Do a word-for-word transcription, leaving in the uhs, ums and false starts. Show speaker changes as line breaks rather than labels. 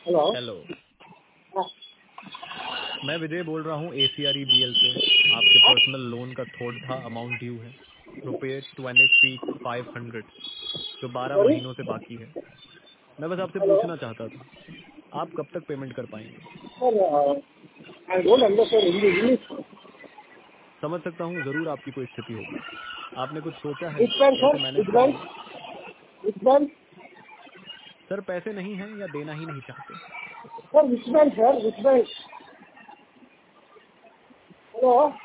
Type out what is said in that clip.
Hello.
Hello,
हाँ,
मैं विजय बोल रहा हूँ एसीआरई बीएल से। आपके पर्सनल लोन का थोड़ा था अमाउंट ड्यू है, रुपये ट्वेंटी फाइव हंड्रेड, जो बारह
सॉरी।
महीनों से बाकी है। मैं बस आपसे
हेलो
पूछना चाहता था, आप कब तक पेमेंट कर पाएंगे?
Sir, I don't understand Hindi English.
समझ सकता हूँ, जरूर आपकी कोई स्थिति होगी। आपने कुछ सोचा है
विच बैंक
कैसे
सर?
Manage
which bank?
करेंगे?
Which bank?
सर, पैसे नहीं हैं या देना ही नहीं चाहते?
Sir which bank sir? Which bank? Hello.